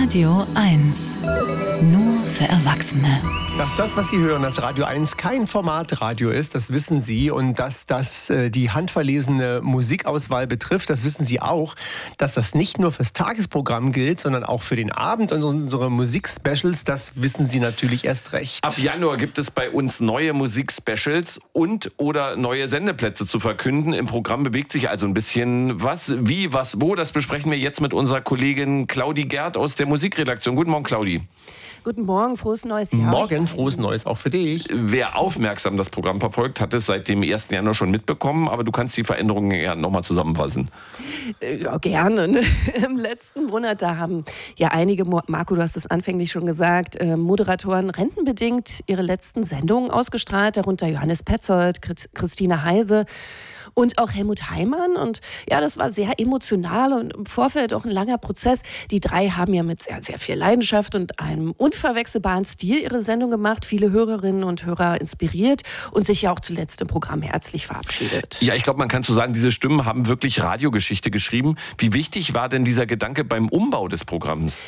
Radio 1. Nur für Erwachsene. Dass das, was Sie hören, das Radio 1 kein Formatradio ist, das wissen Sie. Und dass das die handverlesene Musikauswahl betrifft, das wissen Sie auch. Dass das nicht nur fürs Tagesprogramm gilt, sondern auch für den Abend und unsere Musikspecials, das wissen Sie natürlich erst recht. Ab Januar gibt es bei uns neue Musikspecials und oder neue Sendeplätze zu verkünden. Im Programm bewegt sich also ein bisschen was, wie, was, wo. Das besprechen wir jetzt mit unserer Kollegin Claudi Gerd aus der Musikredaktion. Guten Morgen, Claudi. Guten Morgen, frohes neues Jahr. Morgen, frohes Neues auch für dich. Wer aufmerksam das Programm verfolgt, hat es seit dem 1. Januar schon mitbekommen, aber du kannst die Veränderungen gerne nochmal zusammenfassen. Ja, gerne. Im letzten Monat, da haben ja einige, Marco, du hast es anfänglich schon gesagt, Moderatoren rentenbedingt ihre letzten Sendungen ausgestrahlt, darunter Johannes Petzold, Christine Heise und auch Helmut Heimann. Und ja, das war sehr emotional und im Vorfeld auch ein langer Prozess. Die drei haben ja mit sehr, sehr viel Leidenschaft und einem unverwechselbaren Stil ihre Sendung gemacht, viele Hörerinnen und Hörer inspiriert und sich ja auch zuletzt im Programm herzlich verabschiedet. Ja, ich glaube, man kann so sagen, diese Stimmen haben wirklich Radiogeschichte geschrieben. Wie wichtig war denn dieser Gedanke beim Umbau des Programms?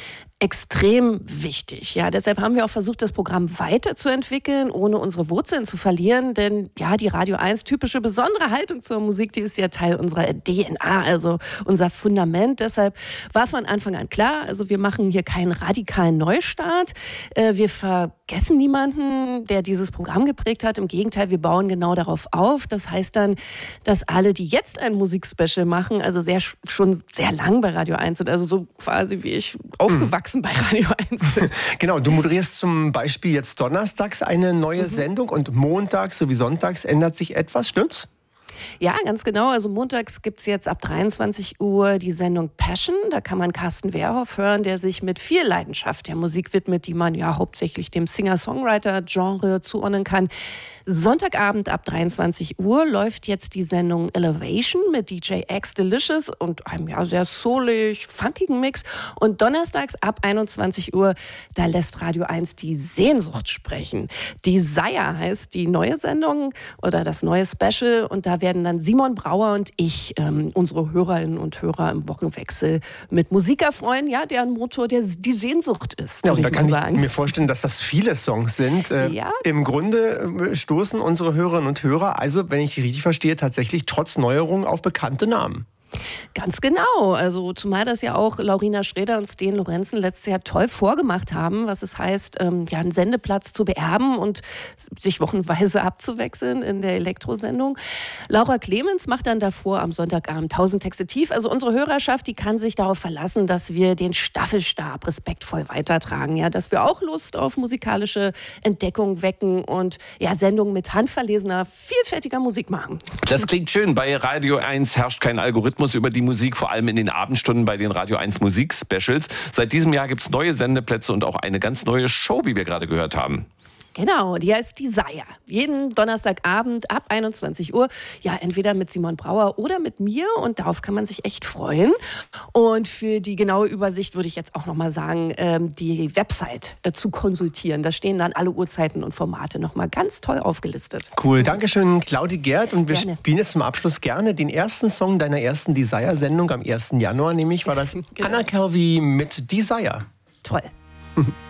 Extrem wichtig. Ja, deshalb haben wir auch versucht, das Programm weiterzuentwickeln, ohne unsere Wurzeln zu verlieren. Denn ja, die Radio 1 typische besondere Haltung zur Musik, die ist ja Teil unserer DNA, also unser Fundament. Deshalb war von Anfang an klar, also wir machen hier keinen radikalen Neustart. Wir vergessen niemanden, der dieses Programm geprägt hat. Im Gegenteil, wir bauen genau darauf auf. Das heißt dann, dass alle, die jetzt ein Musikspecial machen, also schon sehr lang bei Radio 1 sind, also so quasi wie ich aufgewachsen bei Radio 1. Genau, du moderierst zum Beispiel jetzt donnerstags eine neue Sendung und montags sowie sonntags ändert sich etwas, stimmt's? Ja, ganz genau. Also montags gibt es jetzt ab 23 Uhr die Sendung Passion. Da kann man Carsten Wehrhoff hören, der sich mit viel Leidenschaft der Musik widmet, die man ja hauptsächlich dem Singer-Songwriter-Genre zuordnen kann. Sonntagabend ab 23 Uhr läuft jetzt die Sendung Elevation mit DJ X Delicious und einem ja sehr soulig, funkigen Mix. Und donnerstags ab 21 Uhr, da lässt Radio 1 die Sehnsucht sprechen. Desire heißt die neue Sendung oder das neue Special. Und da werden dann Simon Brauer und ich unsere Hörerinnen und Hörer im Wochenwechsel mit Musik erfreuen, ja, deren Motor die Sehnsucht ist. Ja, und da kann ich mir vorstellen, dass das viele Songs sind. Ja. Im Grunde stoßen unsere Hörerinnen und Hörer, also wenn ich richtig verstehe, tatsächlich trotz Neuerungen auf bekannte Namen. Ganz genau. Also zumal das ja auch Laurina Schrader und Sten Lorenzen letztes Jahr toll vorgemacht haben, was es heißt, ja, einen Sendeplatz zu beerben und sich wochenweise abzuwechseln in der Elektrosendung. Laura Clemens macht dann davor am Sonntagabend 1000 Texte tief. Also unsere Hörerschaft, die kann sich darauf verlassen, dass wir den Staffelstab respektvoll weitertragen. Ja, dass wir auch Lust auf musikalische Entdeckung wecken und ja, Sendungen mit handverlesener, vielfältiger Musik machen. Das klingt schön. Bei Radio 1 herrscht kein Algorithmus über die Musik, vor allem in den Abendstunden bei den Radio 1 Musik-Specials. Seit diesem Jahr gibt es neue Sendeplätze und auch eine ganz neue Show, wie wir gerade gehört haben. Genau, die heißt Desire. Jeden Donnerstagabend ab 21 Uhr, ja, entweder mit Simon Brauer oder mit mir und darauf kann man sich echt freuen. Und für die genaue Übersicht würde ich jetzt auch nochmal sagen, die Website zu konsultieren. Da stehen dann alle Uhrzeiten und Formate nochmal ganz toll aufgelistet. Cool, Dankeschön, Claudi Gerd. Und wir spielen jetzt zum Abschluss gerne den ersten Song deiner ersten Desire-Sendung am 1. Januar, nämlich war das Anna Calvi mit Desire. Toll.